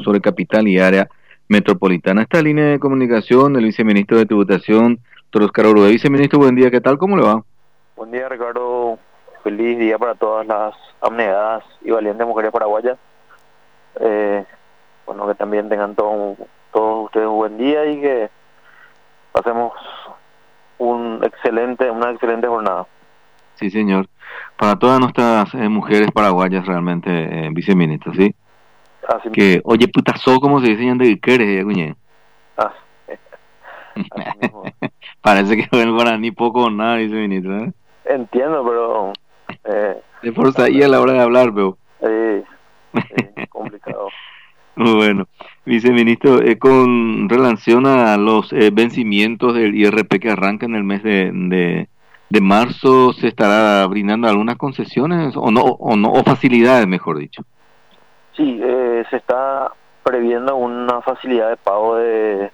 sobre capital y área metropolitana. Esta línea de comunicación del viceministro de Tributación, doctor Oscar Orué. Viceministro, buen día, ¿qué tal? ¿Cómo le va? Buen día, Ricardo. Feliz día para todas las abnegadas y valientes mujeres paraguayas. Bueno, que también tengan todos ustedes un buen día y que pasemos una excelente jornada. Sí, señor. Para todas nuestras mujeres paraguayas realmente, viceministro, ¿sí? Así Que, oye, putazo, como se dice, de quieres, cuñe. Ah, así mismo. Parece que el guaraní poco o nada, viceministro, ¿eh? Entiendo, pero... De fuerza ahí a la hora de hablar, pero... complicado. Bueno, viceministro, con relación a los vencimientos del IRP que arranca en el mes de marzo, ¿se estará brindando algunas concesiones o facilidades, mejor dicho? Sí, se está previendo una facilidad de pago de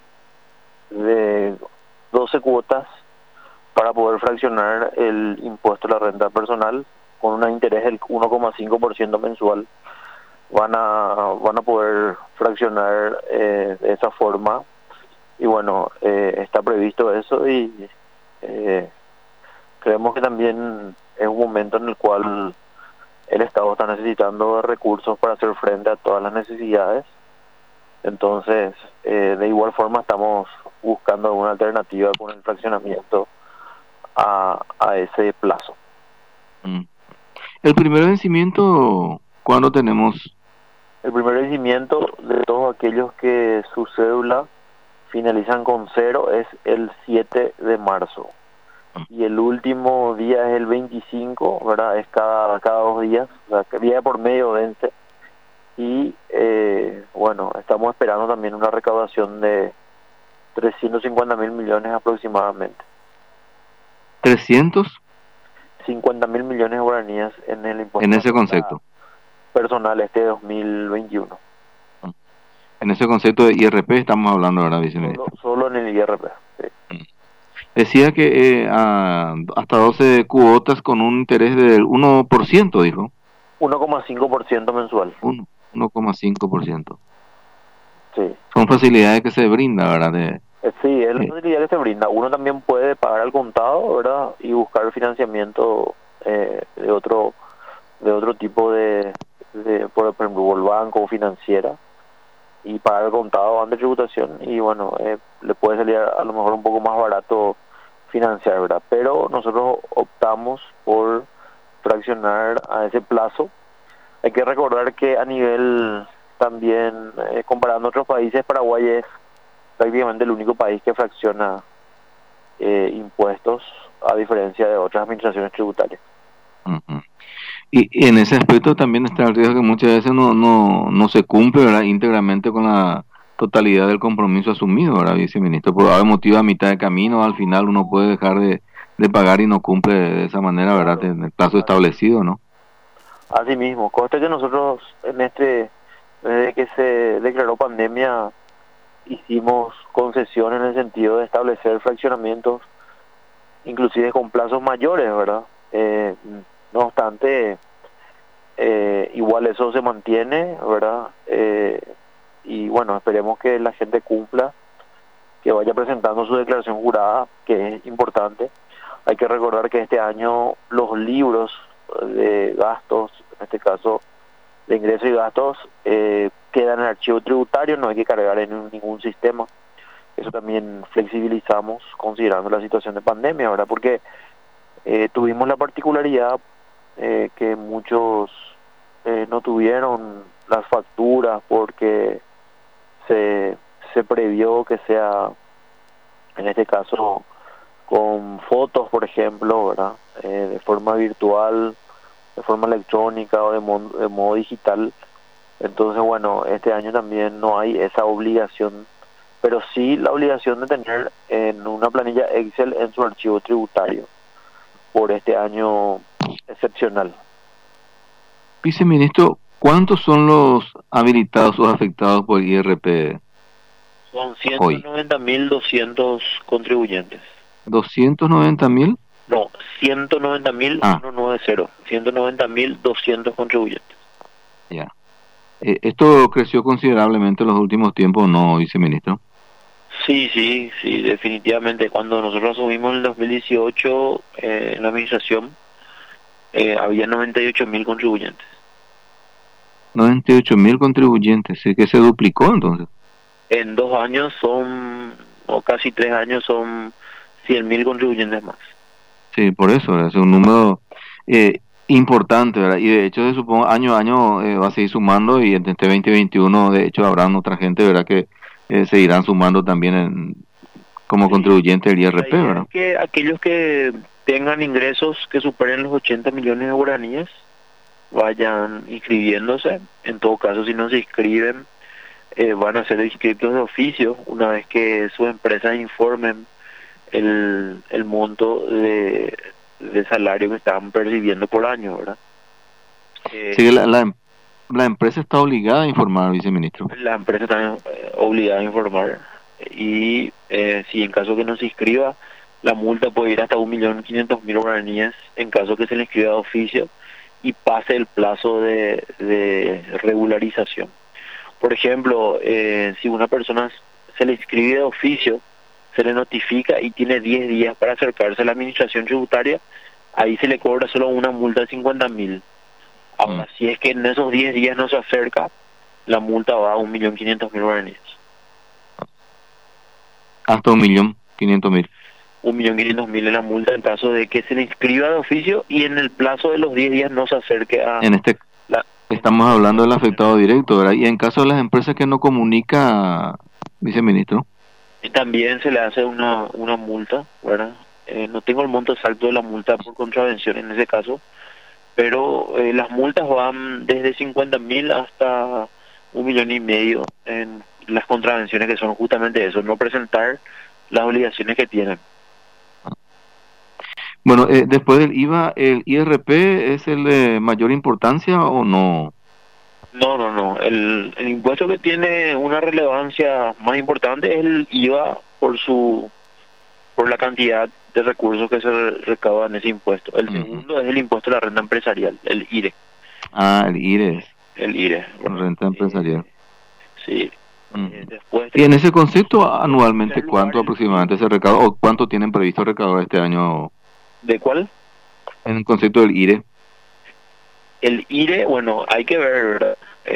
12 cuotas para poder fraccionar el impuesto a la renta personal con un interés del 1,5% mensual. Van a poder fraccionar de esa forma y bueno, está previsto eso y creemos que también es un momento en el cual el Estado está necesitando de recursos para hacer frente a todas las necesidades. Entonces, de igual forma estamos buscando alguna alternativa con el fraccionamiento a ese plazo. El primer vencimiento, ¿cuándo tenemos? El primer vencimiento de todos aquellos que su cédula finalizan con 0 es el 7 de marzo. Y el último día es el 25, ¿verdad? Es cada 2 días, o sea, que día por medio vence. Y bueno, estamos esperando también una recaudación de 350.000 millones aproximadamente. 350.000 millones de guaraníes en el impuesto. En ese concepto. Personal 2021. En ese concepto de IRP estamos hablando, ¿verdad, viceministro? Solo en el IRP, sí. Decía que hasta 12 cuotas con un interés del 1%, dijo. 1,5% mensual. 1,5%. Sí. Son facilidades que se brinda, ¿verdad? Sí, es la facilidad que se brinda. Uno también puede pagar al contado, ¿verdad? Y buscar financiamiento de otro tipo por ejemplo, el banco o financiera, y pagar al contado ante tributación, y bueno, le puede salir a lo mejor un poco más barato financiar, ¿verdad? Pero nosotros optamos por fraccionar a ese plazo. Hay que recordar que a nivel también, comparando otros países, Paraguay es prácticamente el único país que fracciona impuestos, a diferencia de otras administraciones tributarias. Uh-huh. Y en ese aspecto también está el riesgo que muchas veces no se cumple, ¿verdad?, íntegramente con la totalidad del compromiso asumido, ¿verdad, viceministro? Por haber motivo a mitad de camino, al final uno puede dejar de pagar y no cumple de esa manera, ¿verdad?, claro, en el plazo establecido, ¿no? Así mismo, conste que nosotros desde que se declaró pandemia hicimos concesiones en el sentido de establecer fraccionamientos, inclusive con plazos mayores, ¿verdad? No obstante, igual eso se mantiene, ¿verdad? Y bueno, esperemos que la gente cumpla, que vaya presentando su declaración jurada, que es importante. Hay que recordar que este año los libros de gastos, en este caso de ingresos y gastos, quedan en el archivo tributario, no hay que cargar en ningún sistema. Eso también flexibilizamos considerando la situación de pandemia, ¿verdad? Porque tuvimos la particularidad que muchos no tuvieron las facturas porque se previó que sea, en este caso, con fotos, por ejemplo, ¿verdad? De forma virtual, de forma electrónica o de modo digital. Entonces, bueno, este año también no hay esa obligación, pero sí la obligación de tener en una planilla Excel en su archivo tributario por este año excepcional. Viceministro, ¿cuántos son los habilitados o afectados por el IRP? Son 190.200 contribuyentes. ¿290.000? No, 190.190. 190.200 contribuyentes. Ya. Esto creció considerablemente en los últimos tiempos, ¿no, viceministro? Sí, sí, sí, definitivamente. Cuando nosotros asumimos en el 2018 en la administración, había 98.000 contribuyentes. 98.000 contribuyentes, sí que se duplicó entonces. En 2 años o casi 3 años, son 100.000 contribuyentes más. Sí, por eso, ¿verdad? Es un número importante, ¿verdad? Y de hecho, se supongo, año a año va a seguir sumando y en este 2021, de hecho, habrá otra gente, ¿verdad? Que seguirán sumando también como Sí, contribuyente del la IRP, idea ¿verdad? es que aquellos que tengan ingresos que superen los 80 millones de guaraníes vayan inscribiéndose. En todo caso, si no se inscriben, van a ser inscritos de oficio una vez que sus empresas informen el monto de salario que están percibiendo por año, ¿verdad? Así que Eh, la empresa está obligada a informar, viceministro. la empresa está obligada a informar, y si en caso que no se inscriba, la multa puede ir hasta 1.500.000 guaraníes en caso que se le inscriba de oficio y pase el plazo de regularización. Por ejemplo, si una persona se le inscribe de oficio, se le notifica y tiene 10 días para acercarse a la administración tributaria, ahí se le cobra solo una multa de 50.000. Mm. Ahora, si es que en esos 10 días no se acerca, la multa va a 1.500.000 guaraníes. Hasta 1.500.000. 1.500.000 es la multa en caso de que se le inscriba de oficio y en el plazo de los 10 días no se acerque a En este, la estamos hablando del afectado directo, ¿verdad? Y en caso de las empresas que no comunica, viceministro. y también se le hace una multa, ¿verdad? No tengo el monto exacto de la multa por contravención en ese caso, pero las multas van desde 50.000 hasta 1.500.000 en las contravenciones, que son justamente eso, no presentar las obligaciones que tienen. Bueno, después del IVA, ¿el IRP es el de mayor importancia o no? No, no, no. El impuesto que tiene una relevancia más importante es el IVA por la cantidad de recursos que se recaudan en ese impuesto. El Ujú. segundo es el impuesto a la renta empresarial, el IRE. Ah, el IRES, El IRE, ¿verdad? renta empresarial. Sí. Ujú. Después Y en ese tenemos, concepto, en tercer anualmente, lugar, ¿cuánto el PIB. aproximadamente se recauda o cuánto tienen previsto recaudar este año ¿De cuál? en el concepto del IRE? El IRE, bueno, hay que ver, ¿verdad?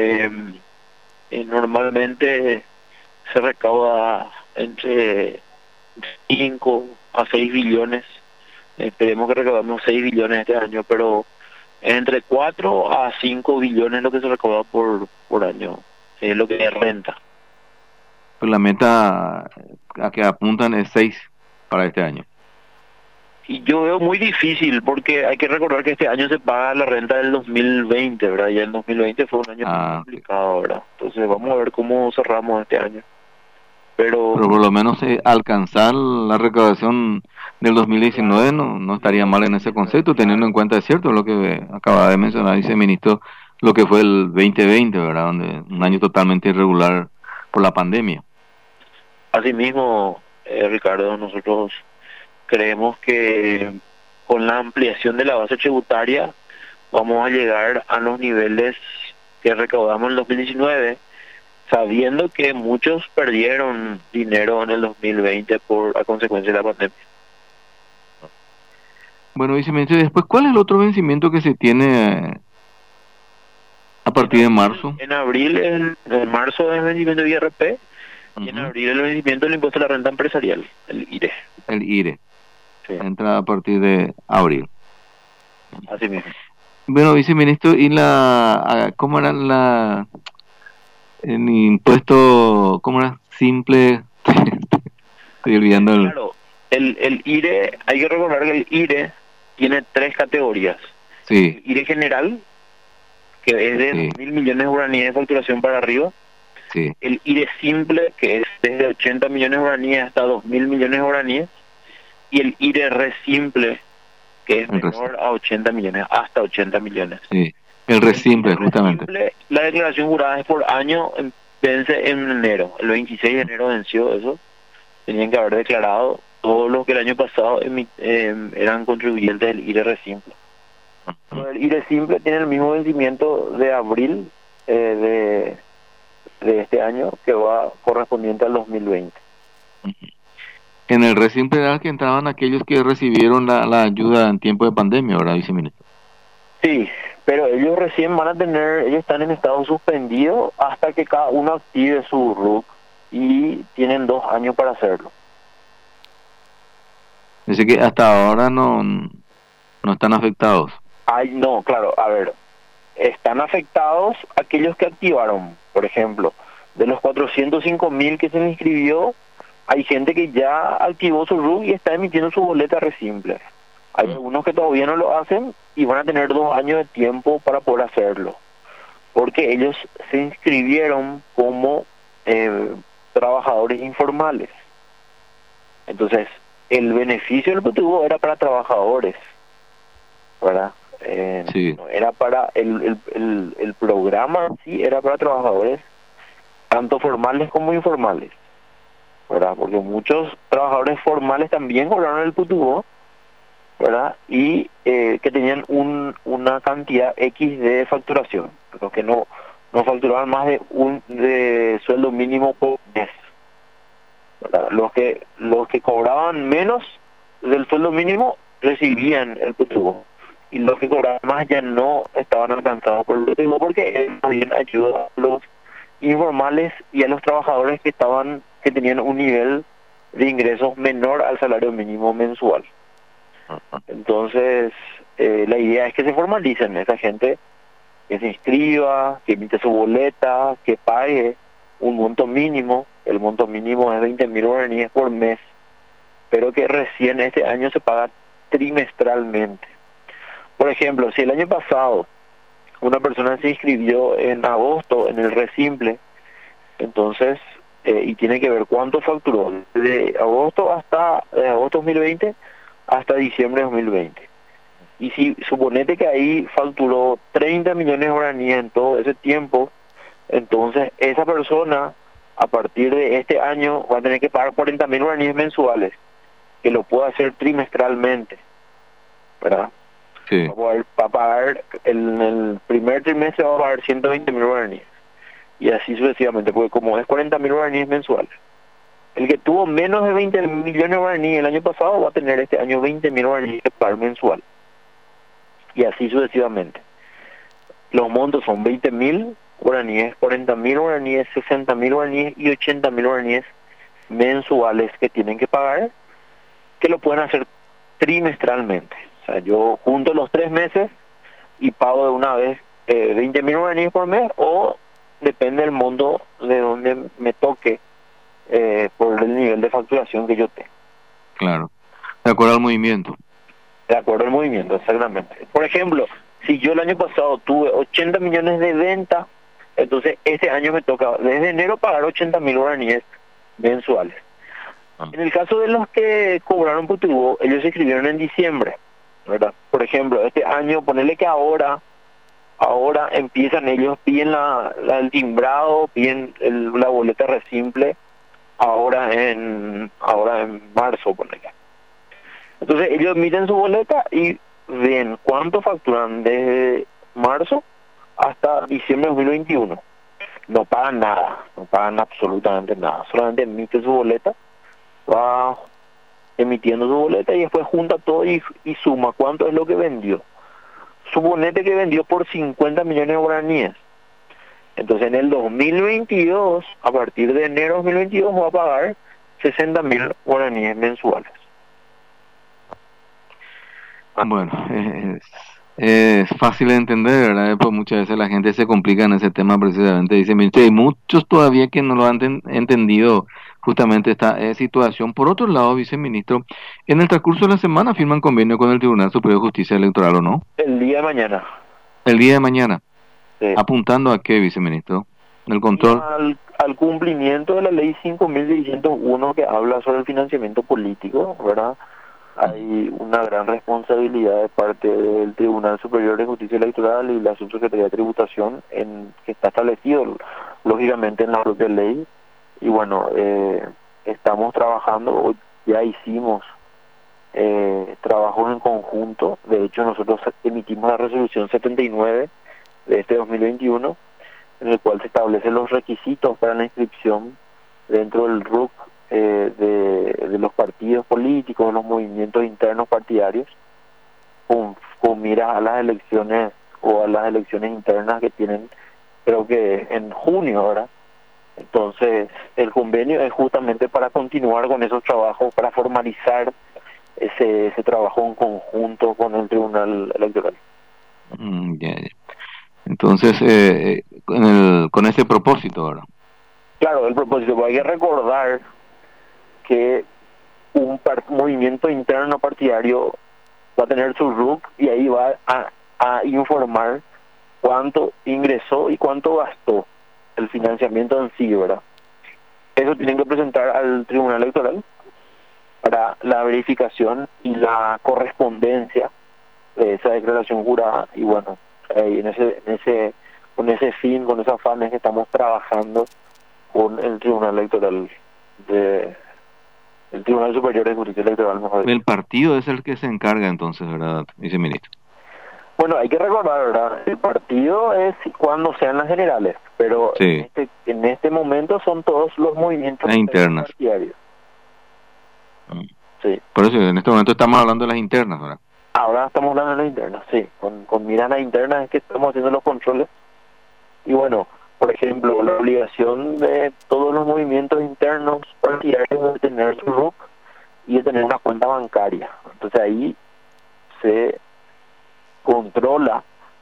Normalmente se recauda entre 5 a 6 billones. Esperemos que recaudemos 6 billones este año, pero entre 4 a 5 billones es lo que se recauda por año, es lo que es renta. Pues la meta a que apuntan es 6 para este año. Y yo veo muy difícil, porque hay que recordar que este año se paga la renta del 2020, ¿verdad? Y el 2020 fue un año muy Ah, ok. complicado, ¿verdad? Entonces vamos a ver cómo cerramos este año. Pero Pero por lo menos alcanzar la recaudación del claro, 2019 no del estaría mal en ese 2019, concepto, teniendo en claro. cuenta, es cierto, lo que acaba de mencionar, viceministro, lo que fue el 2020, ¿verdad? Donde un año Sí. totalmente irregular por la pandemia. Asimismo, Ricardo, nosotros creemos que con la ampliación de la base tributaria vamos a llegar a los niveles que recaudamos en el 2019, sabiendo que muchos perdieron dinero en el 2020 a consecuencia de la pandemia. Bueno, viceministro, y después, ¿cuál es el otro vencimiento que se tiene a partir de marzo? En abril, en marzo es el vencimiento de IRP, y en Ujú. abril el vencimiento del impuesto a la renta empresarial, el IRE. El IRE, Sí, entra a partir de abril. así mismo. Bueno, viceministro, ¿y cómo era el impuesto, cómo era? Simple, estoy olvidando Claro, el IRE, hay que recordar que el IRE tiene tres categorías. sí, El IRE general, que es de sí, 2.000 millones de guaraníes de facturación para arriba. sí, El IRE simple, que es desde 80 millones de guaraníes hasta 2.000 millones de guaraníes. Y el IRE re simple, que es el res, menor a 80 millones, hasta 80 millones. sí, el res El IRE simple, re justamente. simple, la declaración jurada es por año, vence en enero. El 26 de enero venció eso. Tenían que haber declarado todos los que el año pasado eran contribuyentes del IRE re simple. Pero el IRE simple tiene el mismo vencimiento de abril de este año, que va correspondiente al 2020. En el recinto era que entraban aquellos que recibieron la ayuda en tiempo de pandemia, ¿verdad, viceministro? Sí, pero ellos recién van a tener, ellos están en estado suspendido hasta que cada uno active su RUC y tienen 2 años para hacerlo. Dice que hasta ahora no están afectados. Ay, no, claro, a ver, están afectados aquellos que activaron, por ejemplo, de los 405.000 que se le inscribió, hay gente que ya activó su RUC y está emitiendo su boleta Resimple. Hay algunos que todavía no lo hacen y van a tener 2 años de tiempo para poder hacerlo, porque ellos se inscribieron como trabajadores informales. Entonces, el beneficio del PTU era para trabajadores, ¿verdad? Sí. No era para el programa, sí, era para trabajadores tanto formales como informales, ¿verdad? Porque muchos trabajadores formales también cobraron el PTU, ¿verdad? Y que tenían una cantidad X de facturación, los que no facturaban más de sueldo mínimo por mes, ¿verdad? Los que cobraban menos del sueldo mínimo recibían el PTU, y los que cobraban más ya no estaban alcanzados por el PTU, porque también ayuda a los informales y a los trabajadores que tenían un nivel de ingresos menor al salario mínimo mensual. Entonces, la idea es que se formalicen esa gente, que se inscriba, que emite su boleta, que pague un monto mínimo. El monto mínimo es 20.000 guaraníes por mes, pero que recién este año se paga trimestralmente. Por ejemplo, si el año pasado una persona se inscribió en agosto en el Resimple, entonces, y tiene que ver cuánto facturó de agosto 2020 hasta diciembre de 2020. Y si suponete que ahí facturó 30 millones de guaraníes en todo ese tiempo, entonces esa persona a partir de este año va a tener que pagar 40.000 guaraníes mensuales, que lo puede hacer trimestralmente, ¿verdad? Sí. Va a pagar en el primer trimestre, va a pagar 120.000 guaraníes, y así sucesivamente, porque como es 40.000 guaraníes mensuales, el que tuvo menos de 20 millones de guaraníes el año pasado va a tener este año 20.000 guaraníes de pagar mensual, y así sucesivamente. Los montos son 20.000 guaraníes, 40.000 guaraníes, 60.000 guaraníes y 80.000 guaraníes mensuales que tienen que pagar, que lo pueden hacer trimestralmente. O sea, yo junto los 3 meses y pago de una vez 20.000 guaraníes por mes, o depende del monto de donde me toque, por el nivel de facturación que yo tengo. Claro. De acuerdo al movimiento. De acuerdo al movimiento, exactamente. Por ejemplo, si yo el año pasado tuve 80 millones de venta, entonces este año me toca desde enero pagar 80.000 guaraníes mensuales. En el caso de los que cobraron PTU, ellos se inscribieron en diciembre, ¿verdad? Por ejemplo, este año, ponerle que ahora empiezan ellos, piden el timbrado, piden la boleta Resimple, ahora en marzo, ponerle. Entonces ellos emiten su boleta y ven cuánto facturan desde marzo hasta diciembre de 2021. No pagan nada, no pagan absolutamente nada, solamente emiten su boleta, va emitiendo su boleta y después junta todo y suma cuánto es lo que vendió. Suponete que vendió por 50 millones de guaraníes. Entonces en el 2022, a partir de enero de 2022, va a pagar 60.000 guaraníes mensuales. Bueno, es fácil de entender, ¿verdad? Pues muchas veces la gente se complica en ese tema precisamente. Dice, hay muchos todavía que no lo han entendido justamente esta situación. Por otro lado, viceministro, en el transcurso de la semana firman convenio con el Tribunal Superior de Justicia Electoral, ¿o no? El día de mañana. El día de mañana. Sí. ¿Apuntando a qué, viceministro? ¿El control? Al cumplimiento de la ley 5.601 que habla sobre el financiamiento político, ¿verdad? Hay una gran responsabilidad de parte del Tribunal Superior de Justicia Electoral y la Subsecretaría de Tributación, que está establecido lógicamente en la propia ley. Y bueno, estamos trabajando, ya hicimos trabajos en conjunto. De hecho, nosotros emitimos la resolución 79 de este 2021, en el cual se establecen los requisitos para la inscripción dentro del RUC de los partidos políticos, los movimientos internos partidarios, con miras a las elecciones o a las elecciones internas que tienen, creo que en junio, ¿verdad? Entonces, el convenio es justamente para continuar con esos trabajos, para formalizar ese trabajo en conjunto con el Tribunal Electoral. Ya. Entonces, con ese propósito, ¿verdad? Claro, el propósito, porque hay que recordar que un movimiento interno partidario va a tener su RUC y ahí va a informar cuánto ingresó y cuánto gastó el financiamiento en sí, ¿verdad? Eso tienen que presentar al Tribunal Electoral para la verificación y la correspondencia de esa declaración jurada. Y bueno, con ese fin, con ese afán es que estamos trabajando con el Tribunal Electoral el Tribunal Superior de Justicia Electoral, mejor dicho. El partido es el que se encarga entonces, ¿verdad, viceministro? Bueno, hay que recordar, ¿verdad? El partido es cuando sean las generales, pero sí, en este momento son todos los movimientos internas partidarios. Sí. Por eso en este momento estamos hablando de las internas, ¿verdad? Ahora estamos hablando de las internas, sí. Con miras a las internas es que estamos haciendo los controles. Y bueno, por ejemplo, la obligación de todos los movimientos internos partidarios de tener su RUC y de tener una cuenta bancaria. Entonces ahí se controla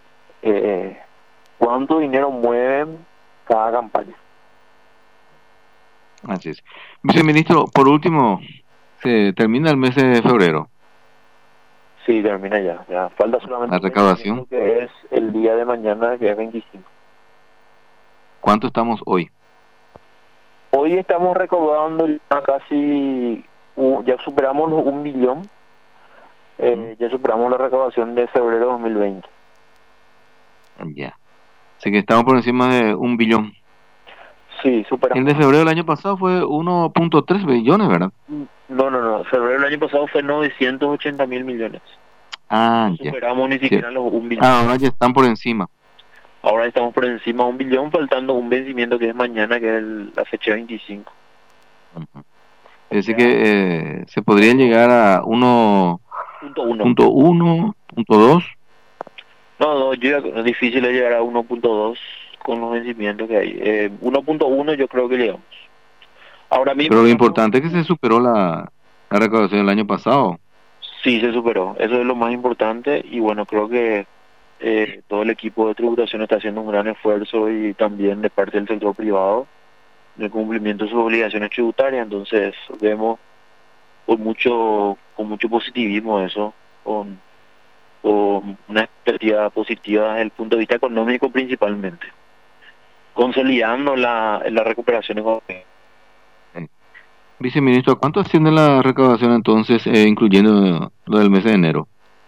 cuánto dinero mueven cada campaña. Así es. Viceministro, por último, se termina el mes de febrero. Sí, termina ya falta solamente la recaudación, que es el día de mañana, que es 25. ¿Cuánto estamos hoy? Hoy estamos recaudando casi, ya superamos los 1 billón, ya superamos la recaudación de febrero de 2020. Ya. Así que estamos por encima de 1 billón. Sí, superamos. El de febrero del año pasado fue 1.3 billones, ¿verdad? No. Febrero del año pasado fue 980.000 millones. No superamos ni siquiera los 1 billón. Ahora ya están por encima. Ahora estamos por encima de 1 billón, faltando un vencimiento que es mañana, que es la fecha 25. Es decir que se podría llegar a 1.1, 1.2. No, es difícil llegar a 1.2 con los vencimientos que hay. 1.1 yo creo que llegamos. Ahora mismo. Pero lo importante es que se superó la recaudación del año pasado. Sí, se superó. Eso es lo más importante. Y bueno, creo que todo el equipo de tributación está haciendo un gran esfuerzo, y también de parte del sector privado, en el cumplimiento de sus obligaciones tributarias. Entonces vemos con mucho positivismo eso, con una expectativa positiva desde el punto de vista económico, principalmente consolidando la recuperación económica. Viceministro, ¿cuánto asciende la recaudación entonces, incluyendo lo del mes de enero?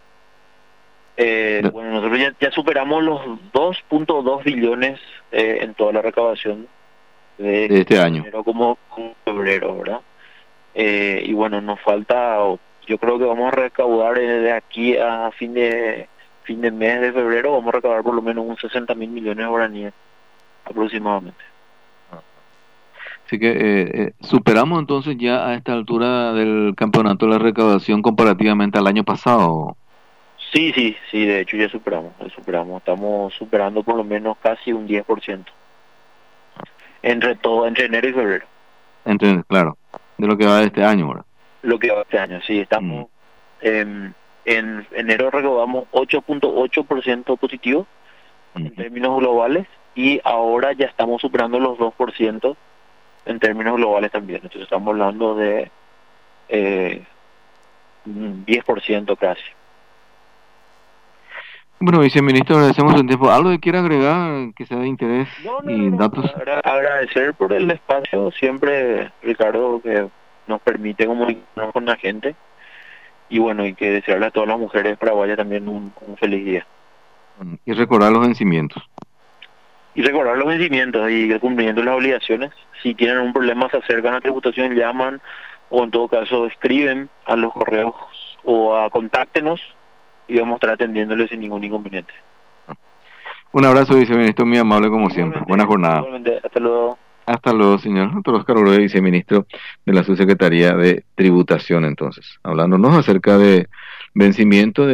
Bueno, nosotros ya superamos los 2.2 billones en toda la recaudación de este año, enero como febrero, ¿verdad? Y bueno, nos falta, yo creo que vamos a recaudar de aquí a fin de mes de febrero, vamos a recaudar por lo menos un 60.000 millones de guaraníes aproximadamente. Así que superamos entonces ya a esta altura del campeonato la recaudación comparativamente al año pasado. Sí, de hecho ya superamos, estamos superando por lo menos casi un 10%. Entre enero y febrero. Claro, de lo que va de este año, ¿verdad? Lo que va de este año, sí, estamos en enero recaudamos 8.8% positivo en términos globales, y ahora ya estamos superando los 2% en términos globales también. Entonces estamos hablando de 10% casi. Bueno, viceministro, agradecemos el tiempo. ¿Algo que quiera agregar que sea de interés y datos? Agradecer por el espacio siempre, Ricardo, que nos permite comunicarnos con la gente, y bueno, y que desearle a todas las mujeres paraguayas también un feliz día. Y recordar los vencimientos. Y el cumplimiento de las obligaciones. Si tienen un problema, se acercan a tributación, llaman, o en todo caso escriben a los correos o contáctenos, y vamos a estar atendiéndoles sin ningún inconveniente. Un abrazo, viceministro, muy amable como siempre. Igualmente, Buena jornada. igualmente, hasta luego. Hasta luego, señor doctor Oscar Oroya, viceministro de la Subsecretaría de Tributación, entonces, hablándonos acerca de vencimiento de